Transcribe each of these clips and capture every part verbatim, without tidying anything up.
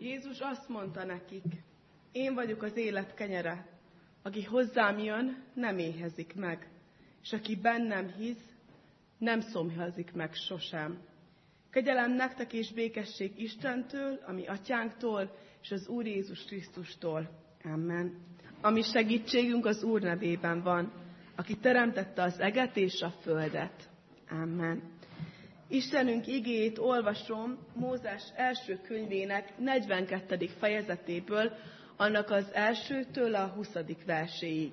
Jézus azt mondta nekik, én vagyok az élet kenyere, aki hozzám jön, nem éhezik meg, és aki bennem hisz, nem szomjazik meg sosem. Kegyelem nektek és békesség Istentől, ami atyánktól, és az Úr Jézus Krisztustól. Amen. Ami segítségünk az Úr nevében van, aki teremtette az eget és a földet. Amen. Istenünk igéjét olvasom Mózes első könyvének negyvenkettedik fejezetéből, annak az elsőtől a huszadik verséig.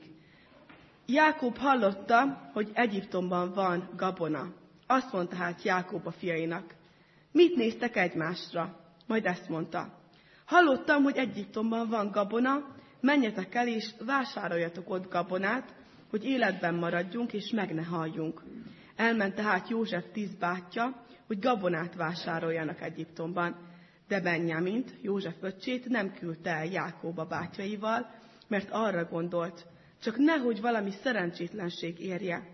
Jákob hallotta, hogy Egyiptomban van gabona. Azt mondta hát Jákob a fiainak, mit néztek egymásra? Majd ezt mondta, hallottam, hogy Egyiptomban van gabona, menjetek el és vásároljatok ott gabonát, hogy életben maradjunk és meg ne halljunk. Elment tehát József tíz bátyja, hogy gabonát vásároljanak Egyiptomban, de Benjamint, József öccsét nem küldte el Jákob a bátyjaival, mert arra gondolt, csak nehogy valami szerencsétlenség érje.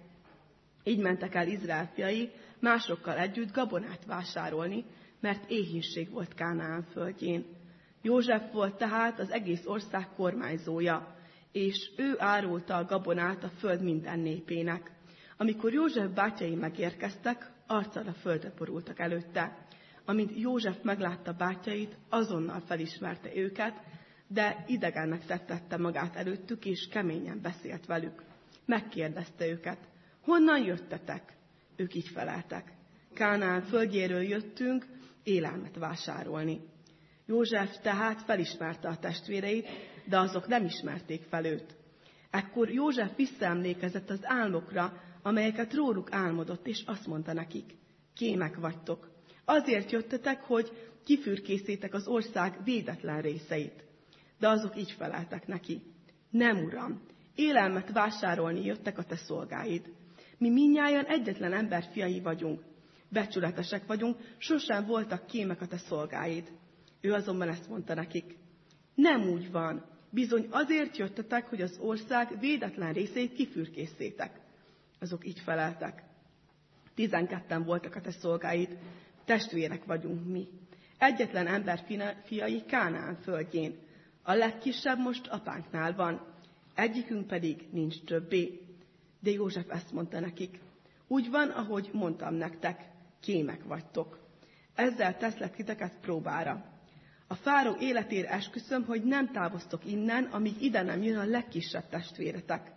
Így mentek el Izrael fiai másokkal együtt gabonát vásárolni, mert éhínség volt Kánaán földjén. József volt tehát az egész ország kormányzója, és ő árulta a gabonát a föld minden népének. Amikor József bátyjai megérkeztek, arccal a földre borultak előtte. Amint József meglátta bátyjait, azonnal felismerte őket, de idegennek tettette magát előttük, és keményen beszélt velük. Megkérdezte őket, honnan jöttetek? Ők így feleltek. Kánaán földjéről jöttünk élelmet vásárolni. József tehát felismerte a testvéreit, de azok nem ismerték fel őt. Ekkor József visszaemlékezett az álmokra, amelyeket róluk álmodott, és azt mondta nekik, kémek vagytok. Azért jöttetek, hogy kifürkészétek az ország védetlen részeit. De azok így feleltek neki, nem uram, élelmet vásárolni jöttek a te szolgáid. Mi mindnyájan egyetlen ember fiai vagyunk, becsületesek vagyunk, sosem voltak kémek a te szolgáid. Ő azonban ezt mondta nekik, nem úgy van, bizony azért jöttetek, hogy az ország védetlen részeit kifürkészétek. Azok így feleltek, tizenketten voltak a te szolgáid, testvérek vagyunk mi. Egyetlen ember fiai Kánaán földjén. A legkisebb most apánknál van, egyikünk pedig nincs többé. De József ezt mondta nekik, úgy van, ahogy mondtam nektek, kémek vagytok. Ezzel teszlek titeket próbára. A fáró életére esküszöm, hogy nem távoztok innen, amíg ide nem jön a legkisebb testvéretek.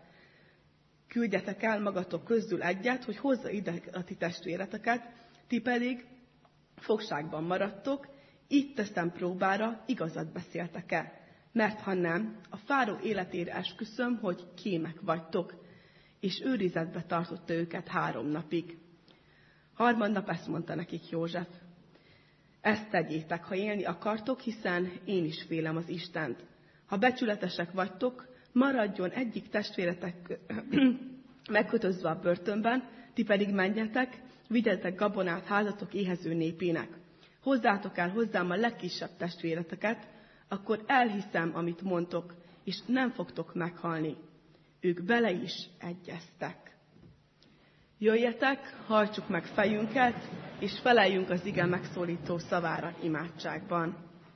Küldjetek el magatok közül egyet, hogy hozza ide a ti testvéreteket, ti pedig fogságban maradtok, itt teszem próbára, igazat beszéltek-e. Mert ha nem, a fáró életére esküszöm, hogy kémek vagytok, és őrizetbe tartotta őket három napig. Harmadnap ezt mondta nekik József, ezt tegyétek, ha élni akartok, hiszen én is félem az Istent. Ha becsületesek vagytok, maradjon egyik testvéretek megkötözve a börtönben, ti pedig menjetek, vigyetek gabonát házatok éhező népének. Hozzátok el hozzám a legkisebb testvéreteket, akkor elhiszem, amit mondtok, és nem fogtok meghalni. Ők bele is egyeztek. Jöjjetek, hajtsuk meg fejünket, és feleljünk az ige megszólító szavára imádságban.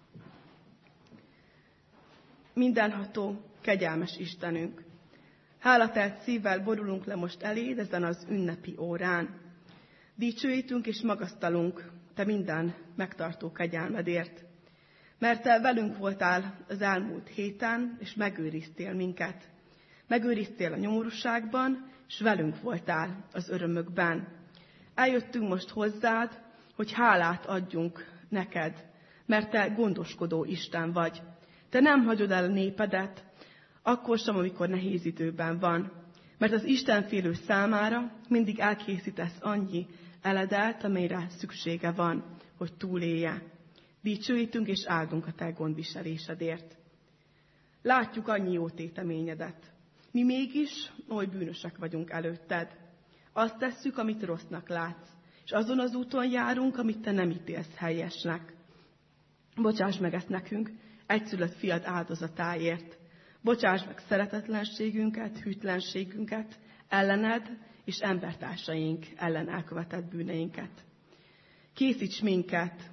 Mindenható, kegyelmes Istenünk, hálatelt szívvel borulunk le most eléd ezen az ünnepi órán. Dicsőítünk és magasztalunk te minden megtartó kegyelmedért, mert te velünk voltál az elmúlt héten, és megőriztél minket. Megőriztél a nyomorúságban, és velünk voltál az örömökben. Eljöttünk most hozzád, hogy hálát adjunk neked, mert te gondoskodó Isten vagy. Te nem hagyod el a népedet, akkor sem, amikor nehéz időben van. Mert az Istenfélő számára mindig elkészítesz annyi eledelt, amelyre szüksége van, hogy túlélje. Dicsőítünk és áldunk a te gondviselésedért. Látjuk annyi jó téteményedet. Mi mégis oly bűnösek vagyunk előtted. Azt tesszük, amit rossznak látsz, és azon az úton járunk, amit te nem ítélsz helyesnek. Bocsáss meg ezt nekünk, egyszülött fiad áldozatáért. Bocsáss meg szeretetlenségünket, hűtlenségünket, ellened és embertársaink ellen elkövetett bűneinket. Készíts minket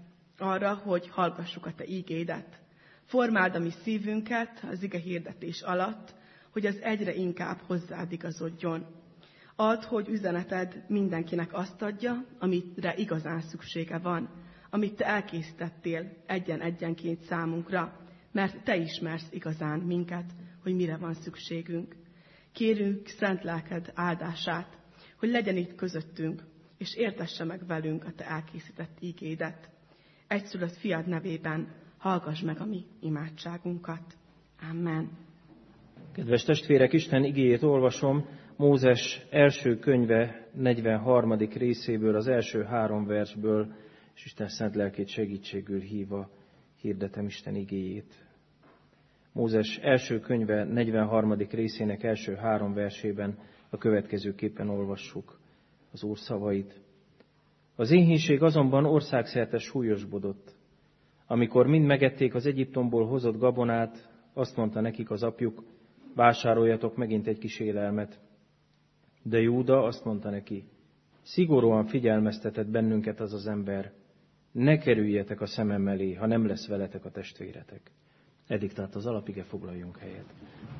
arra, hogy hallgassuk a Te ígédet. Formáld a mi szívünket az ige hirdetés alatt, hogy az egyre inkább hozzád igazodjon. Add, hogy üzeneted mindenkinek azt adja, amire igazán szüksége van, amit Te elkészítettél egyen-egyenként számunkra, mert Te ismersz igazán minket, hogy mire van szükségünk. Kérünk szent lelked áldását, hogy legyen itt közöttünk, és értesse meg velünk a Te elkészített ígédet. Egyszülött fiad nevében hallgass meg a mi imádságunkat. Amen. Kedves testvérek, Isten igéjét olvasom, Mózes első könyve negyvenharmadik részéből, az első három versből, és Isten szent lelkét segítségül hívva hirdetem Isten igéjét. Mózes első könyve negyvenharmadik részének első három versében a következőképpen olvassuk az Úr szavait. Az éhínség azonban országszerte súlyosbodott. Amikor mind megették az Egyiptomból hozott gabonát, azt mondta nekik az apjuk, vásároljatok megint egy kis élelmet. De Júda azt mondta neki, szigorúan figyelmeztetett bennünket az az ember, ne kerüljetek a szemem elé, ha nem lesz veletek a testvéretek. Eddig tehát az alapige, foglaljunk helyet.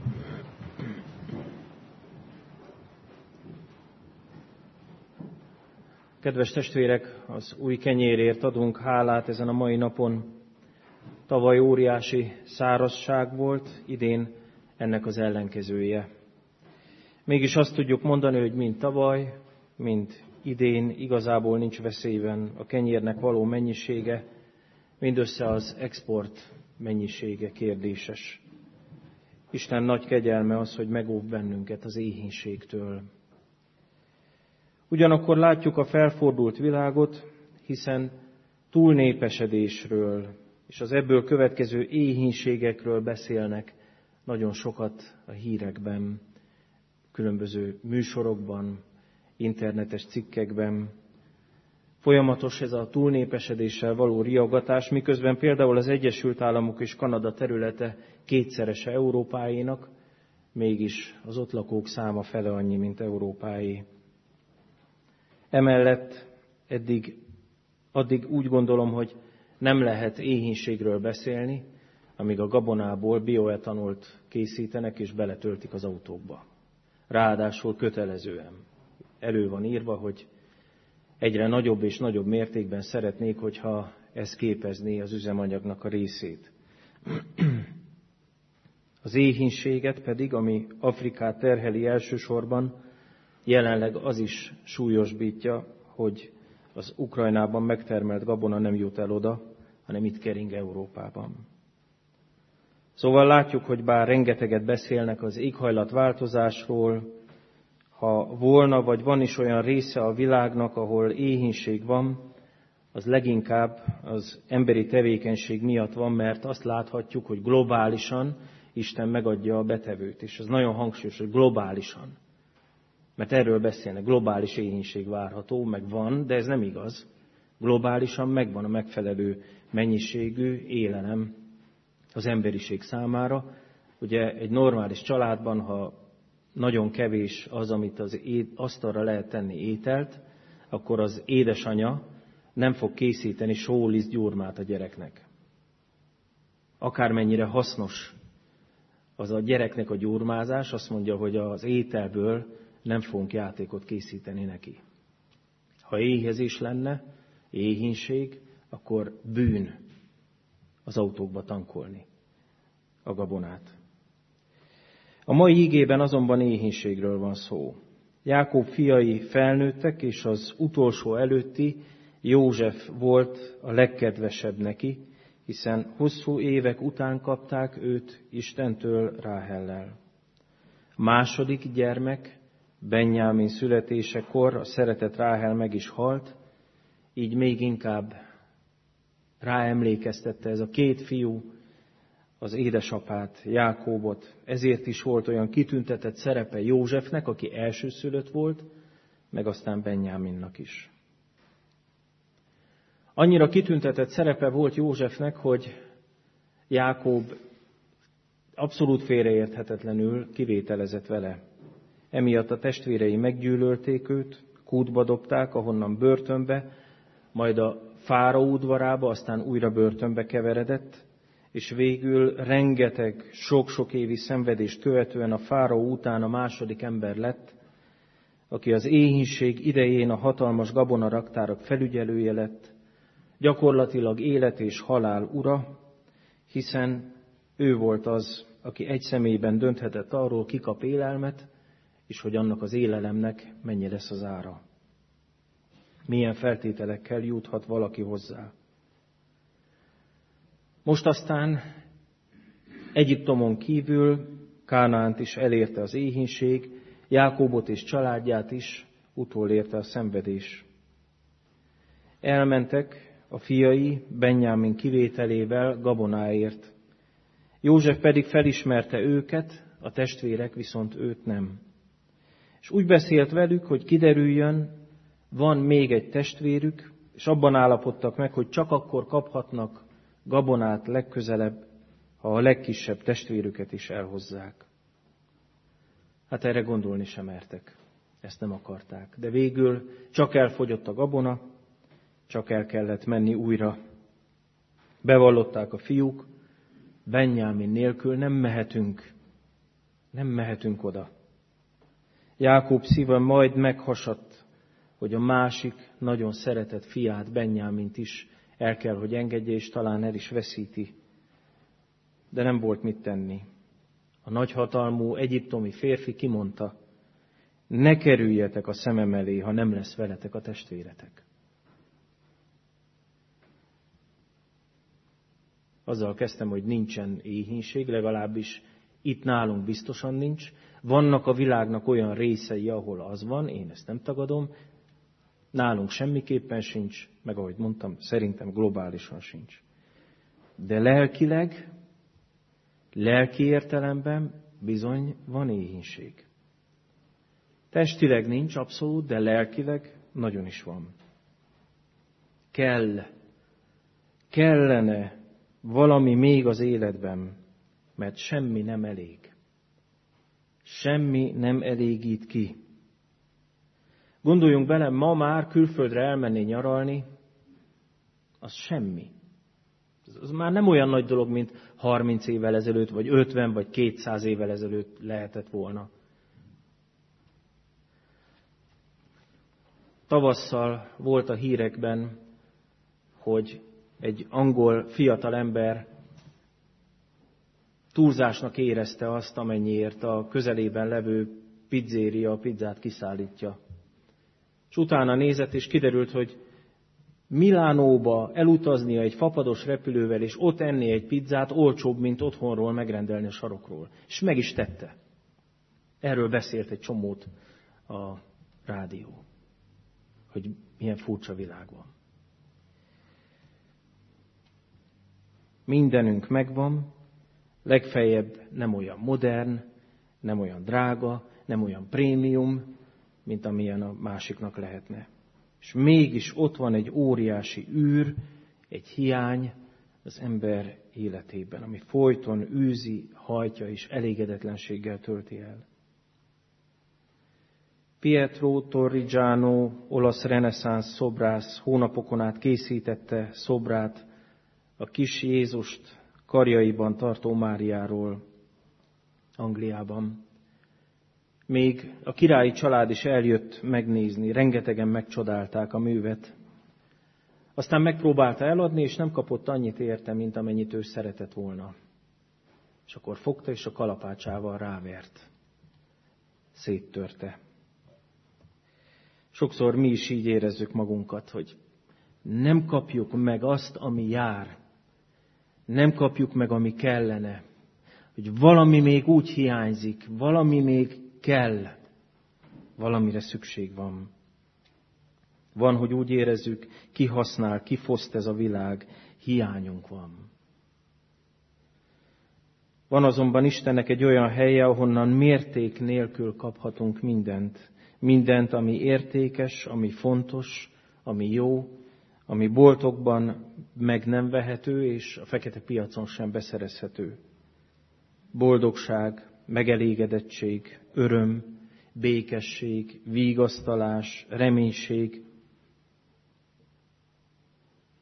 Kedves testvérek, az új kenyérért adunk hálát ezen a mai napon. Tavaly óriási szárazság volt, idén ennek az ellenkezője. Mégis azt tudjuk mondani, hogy mind tavaly, mind idén igazából nincs veszélyben a kenyérnek való mennyisége, mindössze az export mennyisége kérdéses. Isten nagy kegyelme az, hogy megóv bennünket az éhínségtől. Ugyanakkor látjuk a felfordult világot, hiszen túlnépesedésről és az ebből következő éhínségekről beszélnek nagyon sokat a hírekben, különböző műsorokban, internetes cikkekben. Folyamatos ez a túlnépesedéssel való riogatás, miközben például az Egyesült Államok és Kanada területe kétszerese Európáénak, mégis az ott lakók száma fele annyi, mint Európáé. Emellett eddig, addig úgy gondolom, hogy nem lehet éhínségről beszélni, amíg a gabonából bioetanolt készítenek és beletöltik az autókba. Ráadásul kötelezően. Elő van írva, hogy egyre nagyobb és nagyobb mértékben szeretnék, hogyha ez képezné az üzemanyagnak a részét. Az éhínséget pedig, ami Afrikát terheli elsősorban, jelenleg az is súlyosbítja, hogy az Ukrajnában megtermelt gabona nem jut el oda, hanem itt kering Európában. Szóval látjuk, hogy bár rengeteget beszélnek az éghajlatváltozásról, ha volna vagy van is olyan része a világnak, ahol éhínség van, az leginkább az emberi tevékenység miatt van, mert azt láthatjuk, hogy globálisan Isten megadja a betevőt. És ez nagyon hangsúlyos, hogy globálisan. Mert erről beszélnek, globális éhínség várható, meg van, de ez nem igaz. Globálisan megvan a megfelelő mennyiségű élelem az emberiség számára. Ugye egy normális családban, ha nagyon kevés az, amit az asztalra lehet tenni ételt, akkor az édesanya nem fog készíteni sóliszt gyurmát a gyereknek. Akármennyire hasznos az a gyereknek a gyurmázás, azt mondja, hogy az ételből nem fogunk játékot készíteni neki. Ha éhezés lenne, éhínség, akkor bűn az autókba tankolni a gabonát. A mai ígében azonban éhínségről van szó. Jákob fiai felnőttek, és az utolsó előtti József volt a legkedvesebb neki, hiszen hosszú évek után kapták őt Istentől Ráhellel. A második gyermek, Benjámin születésekor a szeretett Ráhel meg is halt, így még inkább ráemlékeztette ez a két fiú az édesapát, Jákóbot. Ezért is volt olyan kitüntetett szerepe Józsefnek, aki elsőszülött volt, meg aztán Benjáminnak is. Annyira kitüntetett szerepe volt Józsefnek, hogy Jákob abszolút félreérthetetlenül kivételezett vele. Emiatt a testvérei meggyűlölték őt, kútba dobták, ahonnan börtönbe, majd a fáraó udvarába, aztán újra börtönbe keveredett, és végül rengeteg, sok-sok évi szenvedést követően a fáraó után a második ember lett, aki az éhínség idején a hatalmas gabonaraktárak felügyelője lett, gyakorlatilag élet és halál ura, hiszen ő volt az, aki egy személyben dönthetett arról, ki kap élelmet, és hogy annak az élelemnek mennyi lesz az ára. Milyen feltételekkel juthat valaki hozzá. Most aztán Egyiptomon kívül Kánaánt is elérte az éhínség, Jákóbot és családját is utolérte a szenvedés. Elmentek a fiai Benjámin kivételével gabonáért. József pedig felismerte őket, a testvérek viszont őt nem. És úgy beszélt velük, hogy kiderüljön, van még egy testvérük, és abban állapodtak meg, hogy csak akkor kaphatnak gabonát legközelebb, ha a legkisebb testvérüket is elhozzák. Hát erre gondolni sem mertek. Ezt nem akarták. De végül csak elfogyott a gabona, csak el kellett menni újra. Bevallották a fiúk, Benjámin nélkül nem mehetünk, nem mehetünk oda. Jákob szíve majd meghasadt, hogy a másik nagyon szeretett fiát, Benjámint is el kell, hogy engedje, és talán el is veszíti. De nem volt mit tenni. A nagyhatalmú egyiptomi férfi kimondta, ne kerüljetek a szemem elé, ha nem lesz veletek a testvéretek. Azzal kezdtem, hogy nincsen éhínség, legalábbis itt nálunk biztosan nincs. Vannak a világnak olyan részei, ahol az van, én ezt nem tagadom. Nálunk semmiképpen sincs, meg ahogy mondtam, szerintem globálisan sincs. De lelkileg, lelki értelemben bizony van éhínség. Testileg nincs abszolút, de lelkileg nagyon is van. Kell, kellene valami még az életben, mert semmi nem elég. Semmi nem elégít ki. Gondoljunk bele, ma már külföldre elmenni nyaralni, az semmi. Az már nem olyan nagy dolog, mint harminc évvel ezelőtt, vagy ötven, vagy kétszáz évvel ezelőtt lehetett volna. Tavasszal volt a hírekben, hogy egy angol fiatal ember túlzásnak érezte azt, amennyiért a közelében levő pizzéria a pizzát kiszállítja. És utána nézett, és kiderült, hogy Milánóba elutaznia egy fapados repülővel, és ott enni egy pizzát olcsóbb, mint otthonról megrendelni a sarokról. És meg is tette. Erről beszélt egy csomót a rádió, hogy milyen furcsa világ van. Mindenünk megvan, legfeljebb nem olyan modern, nem olyan drága, nem olyan prémium, mint amilyen a másiknak lehetne. És mégis ott van egy óriási űr, egy hiány az ember életében, ami folyton űzi, hajtja és elégedetlenséggel tölti el. Pietro Torrigiano, olasz reneszánsz szobrász hónapokon át készítette szobrát a kis Jézust karjaiban tartó Máriáról Angliában. Még a királyi család is eljött megnézni, rengetegen megcsodálták a művet. Aztán megpróbálta eladni, és nem kapott annyit érte, mint amennyit ő szeretett volna. És akkor fogta, és a kalapácsával rávert. Széttörte. Sokszor mi is így érezzük magunkat, hogy nem kapjuk meg azt, ami jár. Nem kapjuk meg, ami kellene. Hogy valami még úgy hiányzik, valami még kell, valamire szükség van. Van, hogy úgy érezzük, kihasznál, kifoszt ez a világ, hiányunk van. Van azonban Istennek egy olyan helye, ahonnan mérték nélkül kaphatunk mindent. Mindent, ami értékes, ami fontos, ami jó, ami boltokban meg nem vehető, és a fekete piacon sem beszerezhető. Boldogság, megelégedettség, öröm, békesség, vigasztalás, reménység.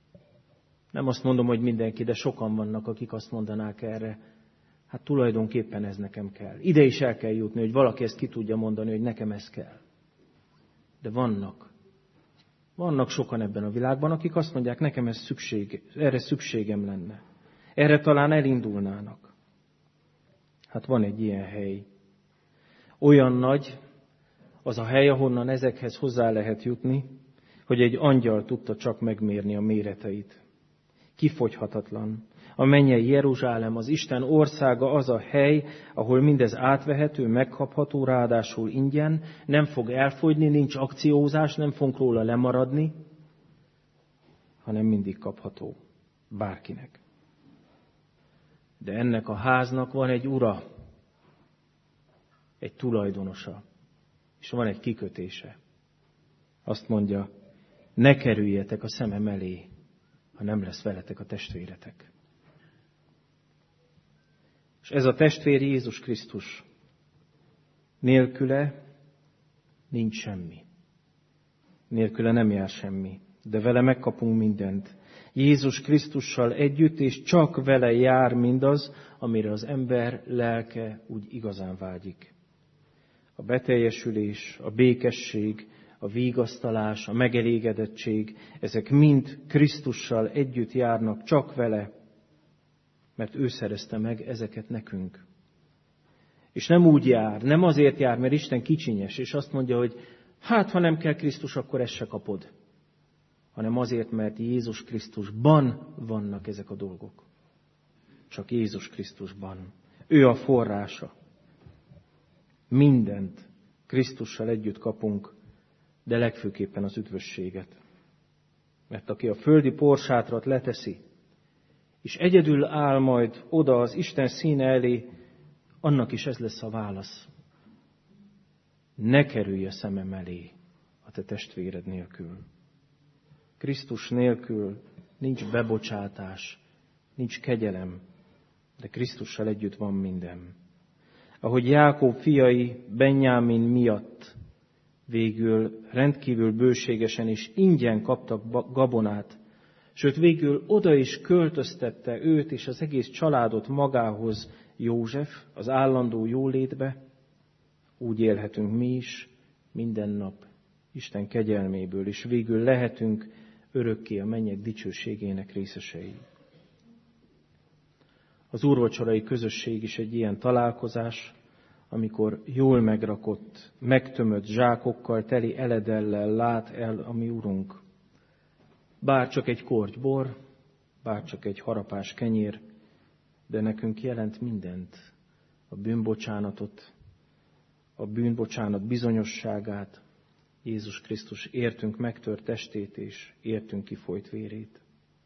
Nem azt mondom, hogy mindenki, de sokan vannak, akik azt mondanák erre, hát tulajdonképpen ez nekem kell. Ide is el kell jutni, hogy valaki ezt ki tudja mondani, hogy nekem ez kell. De vannak. Vannak sokan ebben a világban, akik azt mondják, nekem ez szükség, erre szükségem lenne. Erre talán elindulnának. Hát van egy ilyen hely. Olyan nagy az a hely, ahonnan ezekhez hozzá lehet jutni, hogy egy angyal tudta csak megmérni a méreteit. Kifogyhatatlan. A mennyei Jeruzsálem, az Isten országa az a hely, ahol mindez átvehető, megkapható, ráadásul ingyen, nem fog elfogyni, nincs akciózás, nem fogunk róla lemaradni, hanem mindig kapható bárkinek. De ennek a háznak van egy ura, egy tulajdonosa, és van egy kikötése. Azt mondja, ne kerüljetek a szemem elé, ha nem lesz veletek a testvéretek. És ez a testvér Jézus Krisztus. Nélküle nincs semmi. Nélküle nem jár semmi, de vele megkapunk mindent. Jézus Krisztussal együtt, és csak vele jár mindaz, amire az ember lelke úgy igazán vágyik. A beteljesülés, a békesség, a vigasztalás, a megelégedettség, ezek mind Krisztussal együtt járnak, csak vele, mert ő szerezte meg ezeket nekünk. És nem úgy jár, nem azért jár, mert Isten kicsinyes, és azt mondja, hogy hát, ha nem kell Krisztus, akkor ezt se kapod. Hanem azért, mert Jézus Krisztusban vannak ezek a dolgok. Csak Jézus Krisztusban. Ő a forrása. Mindent Krisztussal együtt kapunk, de legfőképpen az üdvösséget. Mert aki a földi porsátrat leteszi, és egyedül áll majd oda az Isten színe elé, annak is ez lesz a válasz. Ne kerülj a szemem elé a te testvéred nélkül. Krisztus nélkül nincs bebocsátás, nincs kegyelem, de Krisztussal együtt van minden. Ahogy Jákob fiai Benjámin miatt végül rendkívül bőségesen és ingyen kaptak gabonát, sőt végül oda is költöztette őt és az egész családot magához József, az állandó jólétbe, úgy élhetünk mi is minden nap Isten kegyelméből, és végül lehetünk örökké a mennyek dicsőségének részesei. Az úrvacsorai közösség is egy ilyen találkozás, amikor jól megrakott, megtömött zsákokkal, teli eledellel lát el a mi Urunk. Bár csak egy korty bor, bár csak egy harapás kenyér, de nekünk jelent mindent, a bűnbocsánatot, a bűnbocsánat bizonyosságát, Jézus Krisztus értünk megtört testét és értünk kifolyt vérét.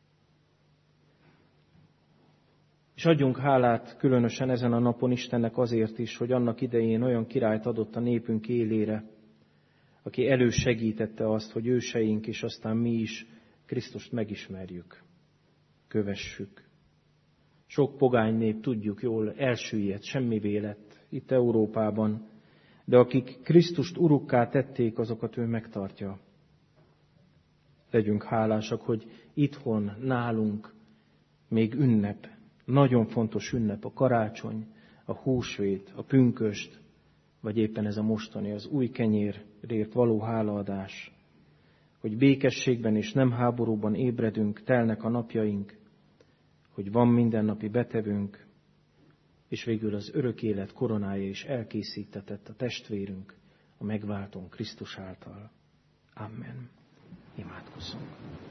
És adjunk hálát különösen ezen a napon Istennek azért is, hogy annak idején olyan királyt adott a népünk élére, aki elősegítette azt, hogy őseink és aztán mi is Krisztust megismerjük, kövessük. Sok pogány nép, tudjuk jól, elsüllyedt, semmivé lett itt Európában, de akik Krisztust urukká tették, azokat ő megtartja. Legyünk hálásak, hogy itthon, nálunk még ünnep, nagyon fontos ünnep a karácsony, a húsvét, a pünkösd, vagy éppen ez a mostani, az új kenyérért való hálaadás, hogy békességben és nem háborúban ébredünk, telnek a napjaink, hogy van mindennapi betevünk, és végül az örök élet koronája is elkészítetett a testvérünk, a megváltónk Krisztus által. Amen. Imádkozzunk.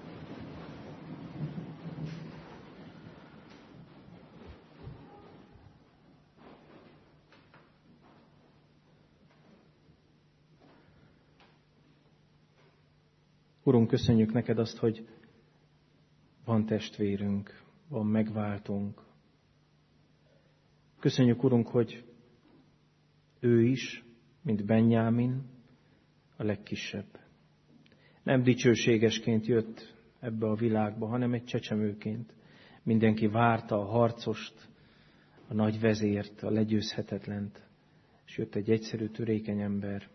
Urunk, köszönjük neked azt, hogy van testvérünk, van megváltónk. Köszönjük, Urunk, hogy ő is, mint Benjámin, a legkisebb. Nem dicsőségesként jött ebbe a világba, hanem egy csecsemőként. Mindenki várta a harcost, a nagy vezért, a legyőzhetetlent, és jött egy egyszerű, törékeny ember.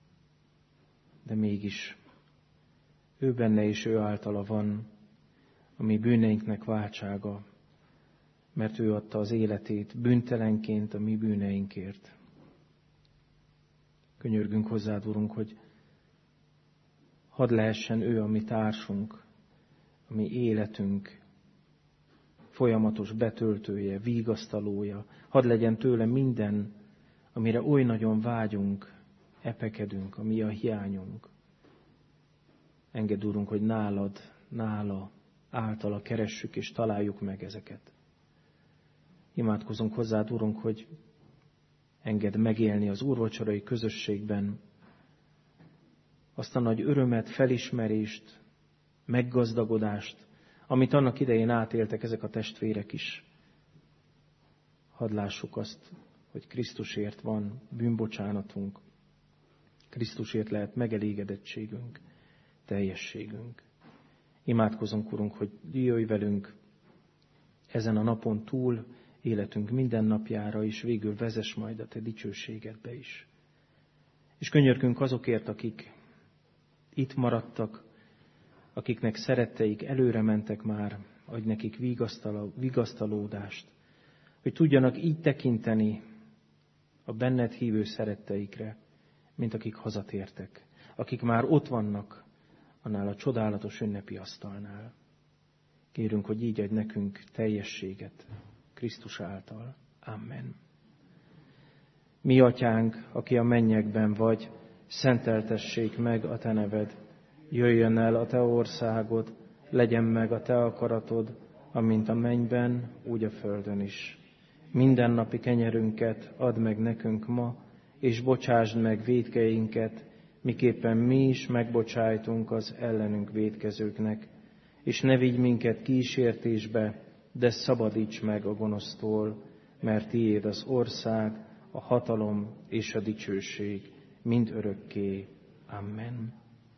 De mégis ő benne és ő általa van a mi bűneinknek váltsága, mert ő adta az életét bűntelenként a mi bűneinkért. Könyörgünk hozzád, Urunk, hogy hadd lehessen ő a mi társunk, a mi életünk folyamatos betöltője, vigasztalója. Hadd legyen tőle minden, amire oly nagyon vágyunk, epekedünk, ami a hiányunk. Engedd, Urunk, hogy nálad, nála, általa keressük és találjuk meg ezeket. Imádkozunk hozzád, Urunk, hogy engedd megélni az úrvacsorai közösségben azt a nagy örömet, felismerést, meggazdagodást, amit annak idején átéltek ezek a testvérek is. Hadd lássuk azt, hogy Krisztusért van bűnbocsánatunk, Krisztusért lehet megelégedettségünk, teljességünk. Imádkozunk, Urunk, hogy jöjj velünk ezen a napon túl, életünk minden napjára, és végül vezess majd a Te dicsőségedbe is. És könyörgünk azokért, akik itt maradtak, akiknek szeretteik előre mentek már, adj nekik vigasztalódást, hogy tudjanak így tekinteni a benned hívő szeretteikre, mint akik hazatértek, akik már ott vannak annál a csodálatos ünnepi asztalnál. Kérünk, hogy így adj nekünk teljességet Krisztus által. Amen. Mi atyánk, aki a mennyekben vagy, szenteltessék meg a te neved. Jöjjön el a te országod, legyen meg a te akaratod, amint a mennyben, úgy a földön is. Mindennapi kenyerünket add meg nekünk ma, és bocsásd meg vétkeinket, miképpen mi is megbocsájtunk az ellenünk vétkezőknek. És ne vigy minket kísértésbe, de szabadíts meg a gonosztól, mert tiéd az ország, a hatalom és a dicsőség mind örökké. Amen.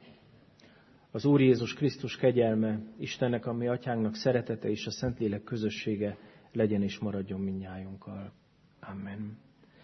Az Úr Jézus Krisztus kegyelme, Istennek, a mi atyánknak szeretete és a Szentlélek közössége legyen és maradjon mindnyájunkkal. Amen.